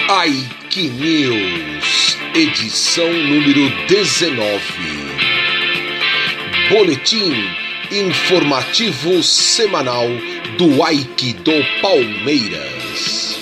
Aikinews, edição número 19. Boletim informativo semanal do Aikido Palmeiras.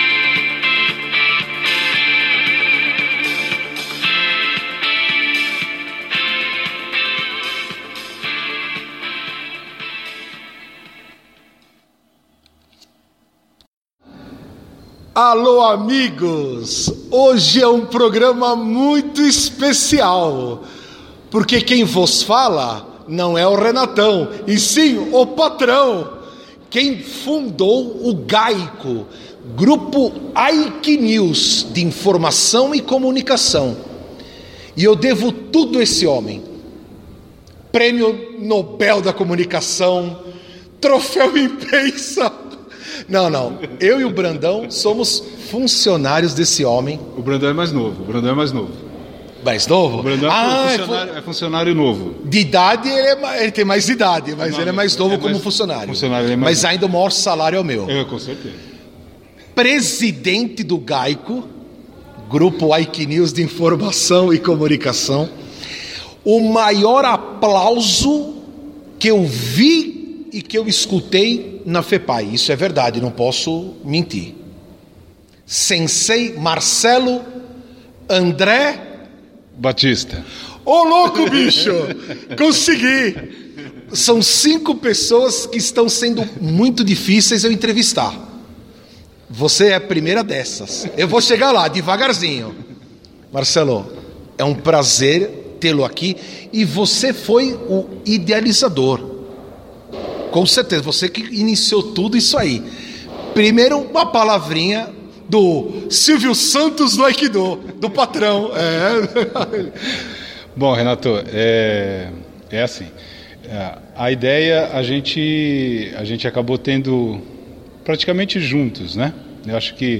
Alô, amigos! Hoje é um programa muito especial, porque quem vos fala não é o Renatão, e sim o patrão, quem fundou o GAICO, Grupo Aikinews de Informação e Comunicação. E eu devo tudo a esse homem. Prêmio Nobel da Comunicação, troféu imprensa. Não, eu e o Brandão somos funcionários desse homem. O Brandão é mais novo, Mais novo? O Brandão é funcionário novo. De idade, ele tem mais idade, mas ele é mais novo como funcionário. Mas ainda o maior salário é o meu. Com certeza. Presidente do GAICO, Grupo Aikinews de Informação e Comunicação. O maior aplauso que eu vi e que eu escutei na FEPAI, isso é verdade, não posso mentir. Sensei Marcelo André Batista. Ô louco, bicho! Consegui! São 5 pessoas que estão sendo muito difíceis eu entrevistar. Você é a primeira dessas. Eu vou chegar lá devagarzinho. Marcelo, é um prazer tê-lo aqui. E você foi o idealizador. Com certeza, você que iniciou tudo isso aí. Primeiro, uma palavrinha do Silvio Santos do Aikido, do patrão. Bom, Renato, é assim. A ideia a gente acabou tendo praticamente juntos, né? Eu acho que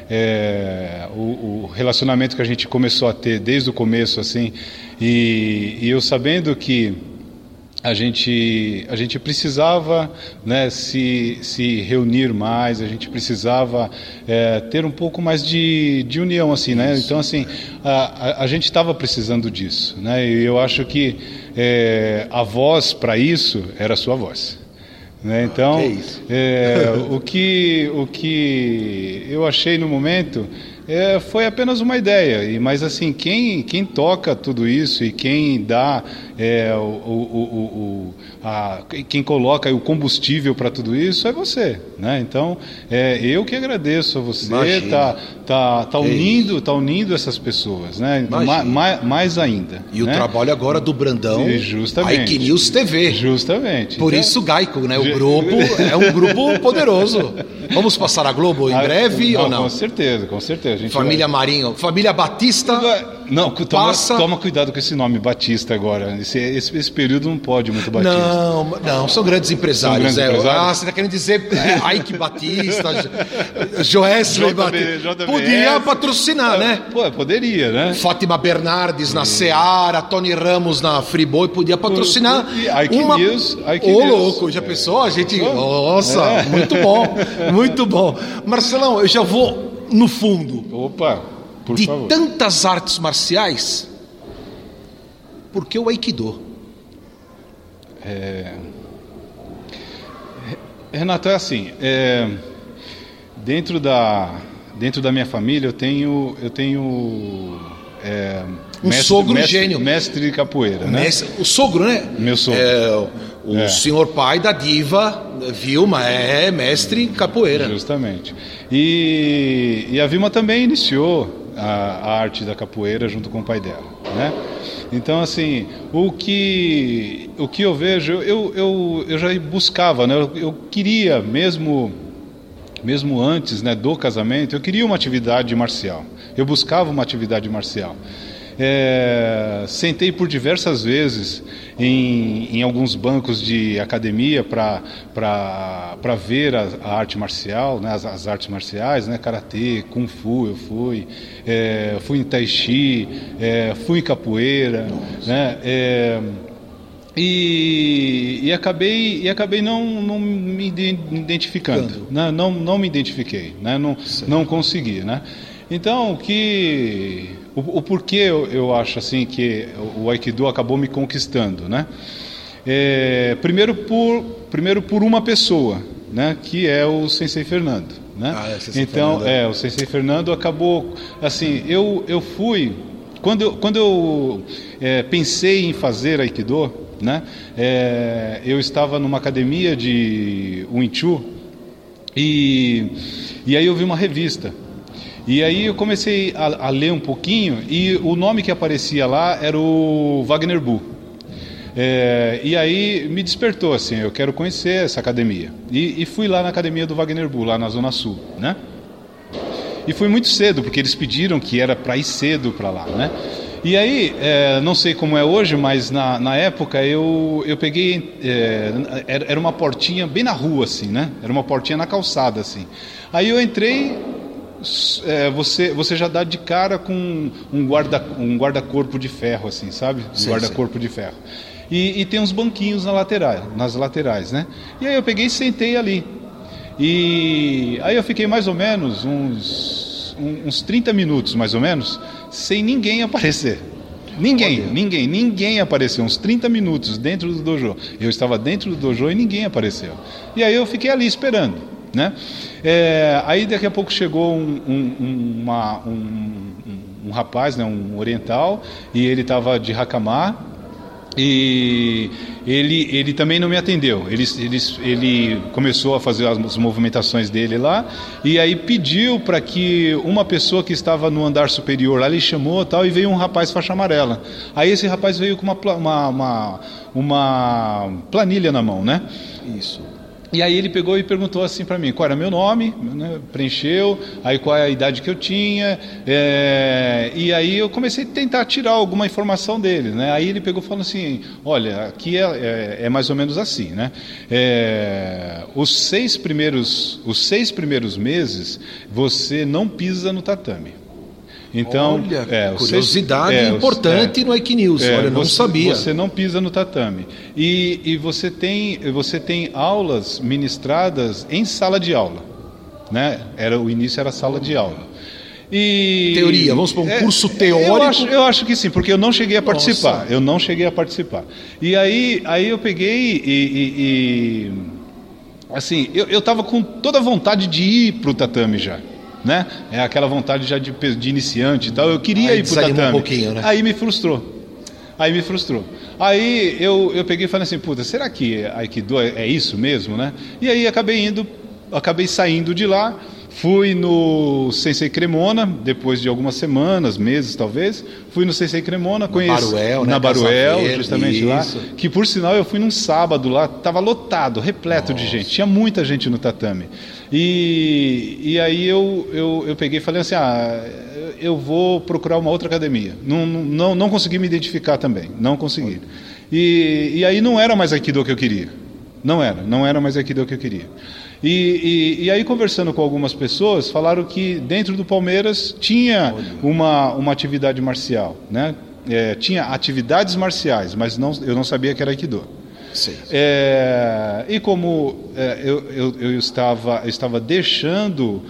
o relacionamento que a gente começou a ter desde o começo, assim, e eu sabendo que a gente precisava, né, se reunir mais, a gente precisava ter um pouco mais de união, assim, né? Então, assim, a gente estava precisando disso, né? E eu acho que a voz para isso era a sua voz, né? Então, o que eu achei no momento foi apenas uma ideia, mas assim, quem toca tudo isso e quem dá quem coloca o combustível para tudo isso é você, né? Então, eu que agradeço a você. Tá unindo essas pessoas, né? Mais ainda. E né? O trabalho agora do Brandão, justamente, Aikinews TV. Justamente. Por isso GAICO, né? O grupo é um grupo poderoso. Vamos passar a Globo em breve ou não? Com certeza. Família Marinho, família Batista. Não, toma cuidado com esse nome Batista agora. Esse período não pode muito Batista. Não, são grandes empresários. Você está querendo dizer Ike Batista, Joesley Batista. Podia patrocinar, né? Poderia, né? Fátima Bernardes na Seara, Tony Ramos na Friboi, podia patrocinar. Aikinews. Ô, louco, já pensou? A gente. Nossa, muito bom. Marcelão, eu já vou no fundo. Opa, por favor. De tantas artes marciais, por que o Aikido? Renato, é assim, dentro da minha família eu tenho sogro gênio, mestre de capoeira, né? O sogro, né? Meu sogro. O senhor pai da diva Vilma é mestre capoeira. Justamente. E a Vilma também iniciou a arte da capoeira junto com o pai dela, né? Então, assim, o que eu vejo, eu já buscava, né? Eu queria, mesmo antes, né, do casamento, eu queria uma atividade marcial. Eu buscava uma atividade marcial. Sentei por diversas vezes em alguns bancos de academia para ver a arte marcial, né, as artes marciais, né, karatê, kung fu, eu fui em tai chi, fui em capoeira, né, e acabei não me identificando, né, não me identifiquei, né, não consegui, né. Então, o porquê eu acho assim que o Aikido acabou me conquistando, né? Primeiro por uma pessoa, né? Que é o Sensei Fernando, né? Então, o Sensei Fernando acabou, assim, eu fui, quando eu pensei em fazer Aikido, né? Eu estava numa academia de Wing Chun e aí eu vi uma revista. E aí eu comecei a ler um pouquinho e o nome que aparecia lá era o Wagner Bu. E aí me despertou assim, eu quero conhecer essa academia. E fui lá na academia do Wagner Bu, lá na Zona Sul, né? E fui muito cedo, porque eles pediram que era para ir cedo para lá, né? E aí, não sei como é hoje, mas na época eu peguei, era uma portinha bem na rua, assim, né? Era uma portinha na calçada, assim. Aí eu entrei, você já dá de cara com um guarda-corpo de ferro, assim, sabe? Um guarda-corpo de ferro. E tem uns banquinhos nas laterais, né? E aí eu peguei e sentei ali. E aí eu fiquei mais ou menos uns 30 minutos, mais ou menos, sem ninguém aparecer. Ninguém apareceu, uns 30 minutos dentro do dojo. Eu estava dentro do dojo e ninguém apareceu. E aí eu fiquei ali esperando, né? Aí daqui a pouco chegou um rapaz, né, um oriental, e ele estava de hakama. E ele também não me atendeu. Ele começou a fazer as movimentações dele lá e aí pediu para que uma pessoa que estava no andar superior lá, ele chamou tal, e veio um rapaz faixa amarela. Aí esse rapaz veio com uma planilha na mão, né? Isso. E aí ele pegou e perguntou assim para mim, qual era meu nome, né? Preencheu, aí qual é a idade que eu tinha, e aí eu comecei a tentar tirar alguma informação dele, né? Aí ele pegou e falou assim, olha, aqui é mais ou menos assim, né? Os seis primeiros meses você não pisa no tatame. Então, olha, curiosidade importante no Aikinews, olha, não sabia. Você não pisa no tatame. E você tem aulas ministradas em sala de aula, né? O início era sala de aula. E teoria, vamos para um curso teórico? Eu acho que sim, porque eu não cheguei a participar. Nossa. Eu não cheguei a participar. E aí eu peguei e assim, eu estava com toda a vontade de ir para o tatame já. Né? Aquela vontade já de iniciante e tal. Eu queria ir pro tatame. Um pouquinho, né? Aí me frustrou. Aí eu peguei e falei assim, puta, será que Aikido é isso mesmo, né? E aí acabei saindo de lá, fui no Sensei Cremona, depois de algumas semanas, meses talvez, fui no Sensei Cremona, conheci na Baruel, justamente isso. Lá, que por sinal eu fui num sábado lá, estava lotado, repleto de gente, tinha muita gente no tatame. E aí eu peguei e falei assim, eu vou procurar uma outra academia. Não consegui me identificar também, não consegui. E aí não era mais Aikido que eu queria. Não era mais Aikido que eu queria. E aí, conversando com algumas pessoas, falaram que dentro do Palmeiras tinha uma atividade marcial, né? Tinha atividades marciais, mas eu não sabia que era Aikido. E como eu estava deixando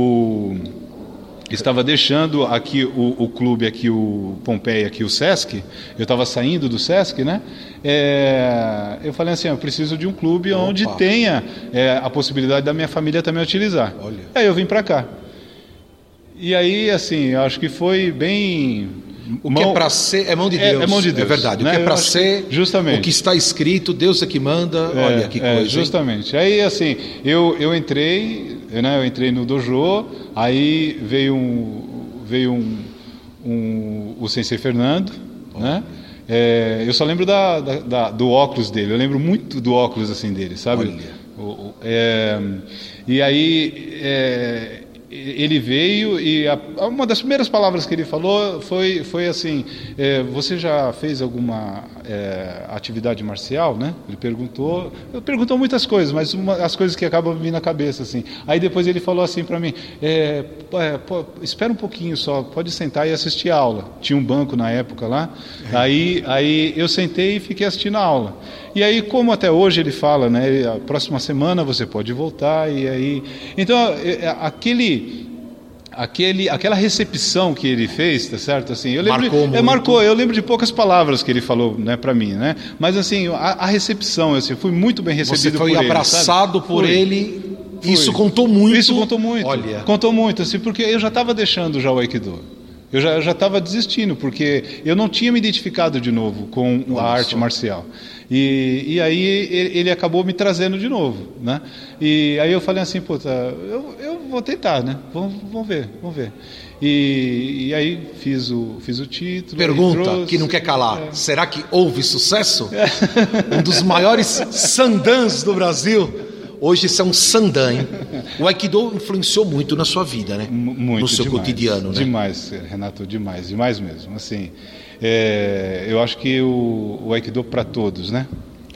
aqui o clube, aqui o Pompeia, aqui o Sesc, eu estava saindo do Sesc, né? Eu falei assim, eu preciso de um clube onde tenha a possibilidade da minha família também utilizar. Aí eu vim para cá. E aí, assim, eu acho que foi bem... O que é para ser é mão de Deus. É mão de Deus. É verdade. Né? O que é para ser, justamente. O que está escrito, Deus é que manda. Olha que coisa. Justamente. Aí, assim, eu entrei, né? Eu entrei no dojo. Aí veio o Sensei Fernando, né? Eu só lembro do óculos dele. Eu lembro muito do óculos assim dele, sabe? E aí ele veio e uma das primeiras palavras que ele falou foi assim, você já fez alguma atividade marcial, né? Ele perguntou muitas coisas, mas as coisas que acabam vindo na cabeça assim. Aí depois ele falou assim para mim, espera um pouquinho só, pode sentar e assistir a aula. Tinha um banco na época lá. Aí eu sentei e fiquei assistindo a aula. E aí, como até hoje ele fala, né? A próxima semana você pode voltar, e aí... Então, aquela recepção que ele fez, tá certo? Assim, eu lembro, marcou. Eu lembro de poucas palavras que ele falou, né, para mim, né? Mas assim, a recepção, assim, fui muito bem recebido por ele. Você foi abraçado por ele. Isso contou muito. Isso contou muito. Olha. Contou muito, assim, porque eu já estava deixando já o Aikido. Eu já estava desistindo, porque eu não tinha me identificado de novo com a arte marcial. E aí ele acabou me trazendo de novo, né? E aí eu falei assim, puta, eu vou tentar, né? Vamos ver. E aí fiz o título. Pergunta que não quer calar. Será que houve sucesso? Um dos maiores sandans do Brasil. Hoje isso é um sandan, hein? O Aikido influenciou muito na sua vida, né? Muito, no seu cotidiano, né? Demais, Renato, demais mesmo. Assim, eu acho que o Aikido para todos, né?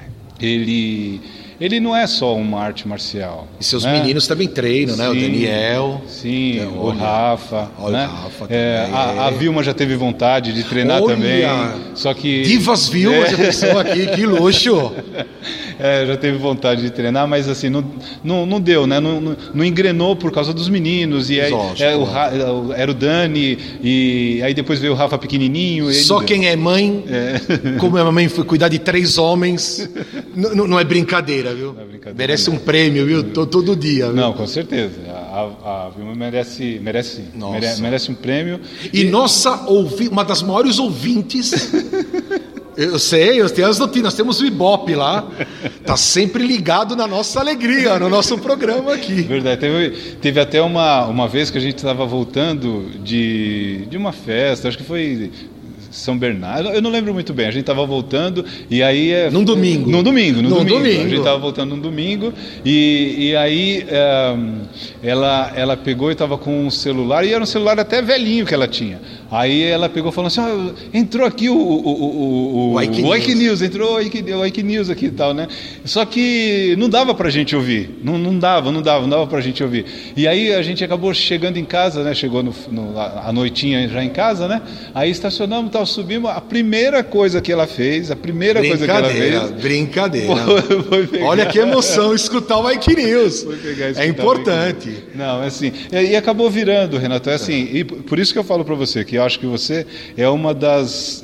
Ele não é só uma arte marcial. E seus meninos também treinam, né? O Daniel. Sim, o Rafa. Olha, né? o Rafa também. A Vilma já teve vontade de treinar também. Só que... Divas Vilma já pensou aqui, que luxo! Já teve vontade de treinar, mas assim, não deu, né? Não engrenou por causa dos meninos. E aí, era o Dani, e aí depois veio o Rafa pequenininho. Só quem é mãe, como a mãe foi cuidar de 3 homens, não é brincadeira, viu? Não é brincadeira, merece um prêmio, viu? Todo dia. Viu? Não, com certeza. A Vilma merece sim. Merece um prêmio. E uma das maiores ouvintes... Eu sei, eu tenho as notícias, nós temos o Ibope lá, tá sempre ligado na nossa alegria, no nosso programa aqui. Verdade, teve até uma vez que a gente estava voltando de uma festa, acho que foi São Bernardo, eu não lembro muito bem, a gente estava voltando e aí... Num domingo. No domingo. A gente estava voltando num domingo e aí ela pegou e estava com um celular, e era um celular até velhinho que ela tinha. Aí ela pegou e falou assim, entrou aqui o Aiki News, entrou o Aiki News aqui e tal, né? Só que não dava pra gente ouvir, não dava pra gente ouvir. E aí a gente acabou chegando em casa, né? Chegou à noitinha já em casa, né? Aí estacionamos, tal, subimos, a primeira coisa que ela fez, Brincadeira. Olha que emoção escutar o Aiki News. É importante. Não, é assim, e acabou virando, Renato, é assim, e por isso que eu falo pra você, que eu acho que você é uma das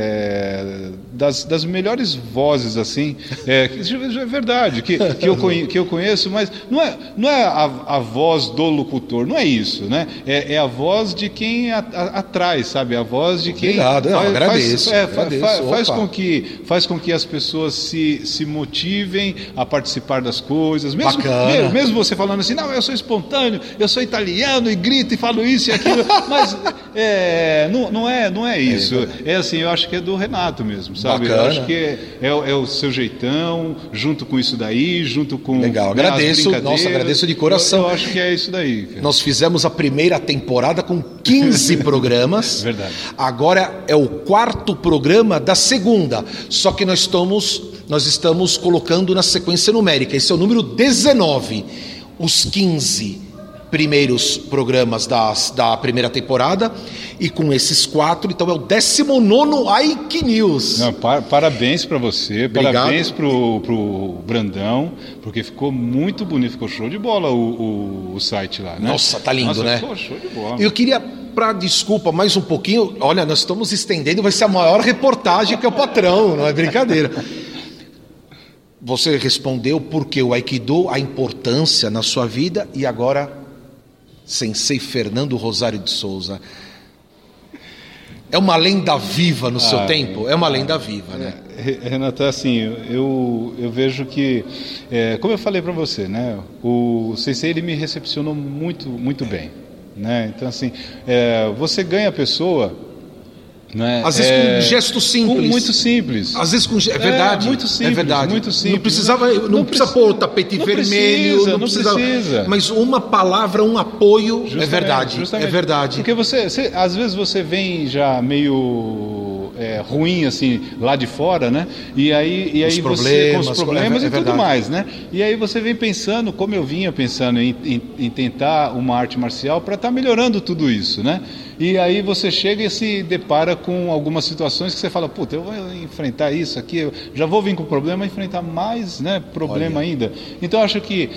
melhores vozes, assim, é verdade, que eu conheço, mas não é a voz do locutor, não é isso, né? É a voz de quem atrás, sabe? A voz de quem... Obrigado, agradeço. Faz com que as pessoas se motivem a participar das coisas, mesmo você falando assim, não, eu sou espontâneo, eu sou italiano e grito e falo isso e aquilo, mas não é isso. É assim, eu acho que é do Renato mesmo, sabe? Bacana. Eu acho que é o seu jeitão, junto com isso daí, junto com... Legal, agradeço de coração. Eu acho que é isso daí. Cara. Nós fizemos a primeira temporada com 15 programas. Verdade. Agora é o 4º programa da segunda, só que nós estamos colocando na sequência numérica. Esse é o número 19. Os 15 primeiros programas da primeira temporada, e com esses 4, então é o 19º Aiki News. Não, parabéns para você. Obrigado. Parabéns pro Brandão, porque ficou muito bonito, ficou show de bola o site lá, né? Nossa, tá lindo, né? Ficou show de bola. Eu queria, desculpa, mais um pouquinho, olha, nós estamos estendendo, vai ser a maior reportagem que é o patrão, não é brincadeira. Você respondeu porque o Aikido, a importância na sua vida, e agora... Sensei Fernando Rosário de Souza. É uma lenda viva no seu tempo? É uma lenda viva, né? Renato, assim, eu vejo que, como eu falei para você, né? O Sensei, ele me recepcionou muito, muito bem, né? Então, assim, você ganha a pessoa... Né? Às vezes com um gesto simples. Muito simples. Às vezes com... É verdade. Muito simples. É verdade. Muito simples. Não precisa pôr o tapete vermelho. Não precisa. Mas uma palavra, um apoio. Justamente, é verdade. Justamente. É verdade. Porque às vezes você vem já meio ruim assim lá de fora, né? E aí você com os problemas e tudo mais, né? E aí você vem pensando, como eu vinha pensando em tentar uma arte marcial para estar melhorando tudo isso, né? E aí você chega e se depara com algumas situações que você fala, puta, eu vou enfrentar isso aqui, eu já vou vir com problema, enfrentar mais, né, problema ainda. Então eu acho que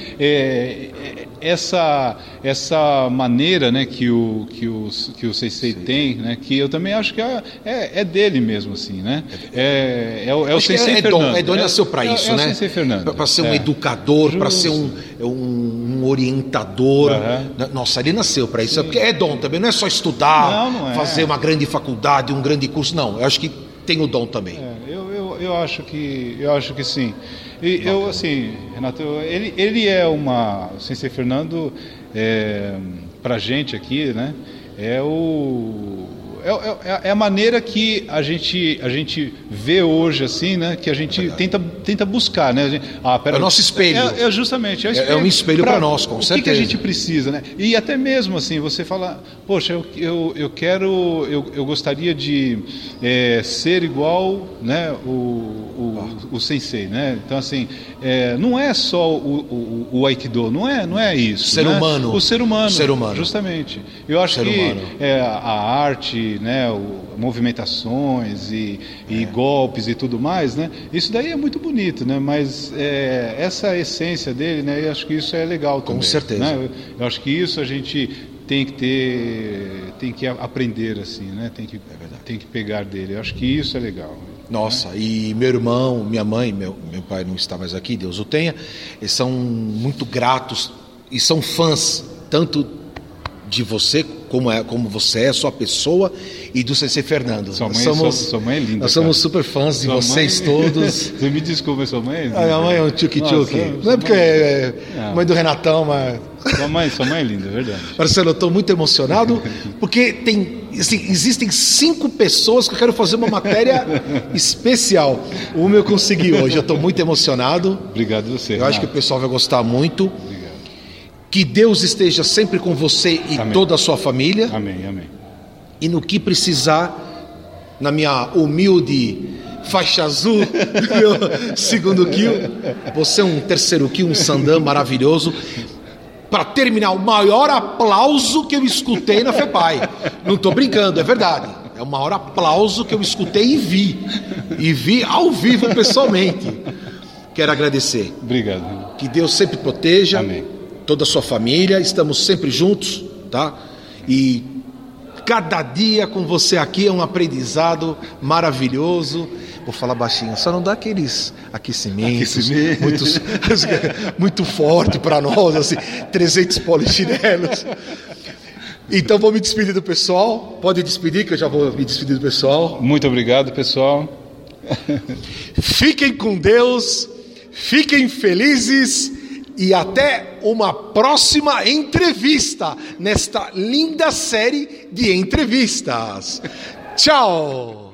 essa maneira, né, que o Sensei tem, né, que eu também acho que é dele mesmo, assim, né? É o Sensei Fernando. É dom, ele nasceu para isso, né? É o Sensei Fernando. Para ser um educador, para ser um orientador. Nossa, ele nasceu para isso. Porque é dom também, não é só estudar, não é. fazer uma grande faculdade, um grande curso. Não, eu acho que tem o dom também. Eu acho que sim. E eu, assim, Renato, ele é o Sensei Fernando, pra gente aqui, né? É a maneira que a gente vê hoje, assim, né? Que a gente tenta buscar, né? É o nosso espelho. Justamente. É um espelho para nós, com certeza. O que a gente precisa, né? E até mesmo, assim, você fala, poxa, eu gostaria de ser igual, né? O Sensei, né? Então, assim, não é só o Aikido, não é isso. Ser né? humano. O ser humano. Ser humano. Justamente. Eu acho que a arte, né, movimentações e golpes e tudo mais, né, isso daí é muito bonito, né, mas essa essência dele, né, eu acho que isso é legal também. Com certeza. Né, eu acho que isso a gente tem que aprender, assim, né, tem que pegar dele. Eu acho que isso é legal. Nossa, né? E meu irmão, minha mãe, meu pai não está mais aqui, Deus o tenha, eles são muito gratos e são fãs tanto de você, como você é, sua pessoa, e do Sensei Fernando. Sua mãe é linda. Nós somos super fãs de vocês todos. Você me desculpa, sua mãe é linda. Minha mãe é um tchuki-tchuki. Não é porque é mãe do Renatão, mas... Sua mãe é linda, é verdade. Marcelo, eu estou muito emocionado, porque existem 5 pessoas que eu quero fazer uma matéria especial. Uma eu consegui hoje, eu estou muito emocionado. Obrigado a você. Eu acho que o pessoal vai gostar muito. Que Deus esteja sempre com você e amém. Toda a sua família. Amém, amém. E no que precisar, na minha humilde faixa azul, meu segundo kill, você é um terceiro kill, um sandan maravilhoso. Para terminar, o maior aplauso que eu escutei na FEPAI. Não estou brincando, é verdade. É o maior aplauso que eu escutei e vi. E vi ao vivo pessoalmente. Quero agradecer. Obrigado. Que Deus sempre proteja. Amém. Toda a sua família, estamos sempre juntos, tá? E cada dia com você aqui é um aprendizado maravilhoso. Vou falar baixinho, só não dá aqueles aquecimentos. Muito forte para nós, assim, 300 polichinelos. Então vou me despedir do pessoal. Pode despedir que eu já vou me despedir do pessoal. Muito obrigado, pessoal. Fiquem com Deus, fiquem felizes. E até uma próxima entrevista nesta linda série de entrevistas. Tchau!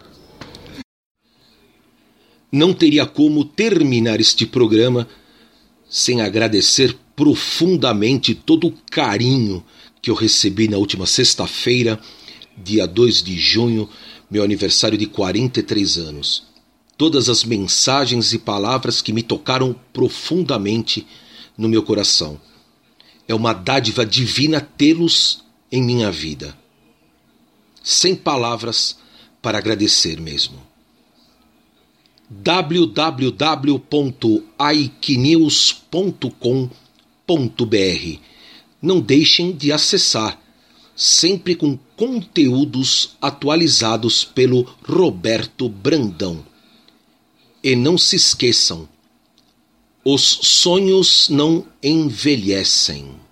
Não teria como terminar este programa sem agradecer profundamente todo o carinho que eu recebi na última sexta-feira, dia 2 de junho, meu aniversário de 43 anos. Todas as mensagens e palavras que me tocaram profundamente no meu coração. É uma dádiva divina tê-los em minha vida. Sem palavras para agradecer mesmo. www.aikinews.com.br. Não deixem de acessar, sempre com conteúdos atualizados pelo Roberto Brandão. E não se esqueçam, os sonhos não envelhecem.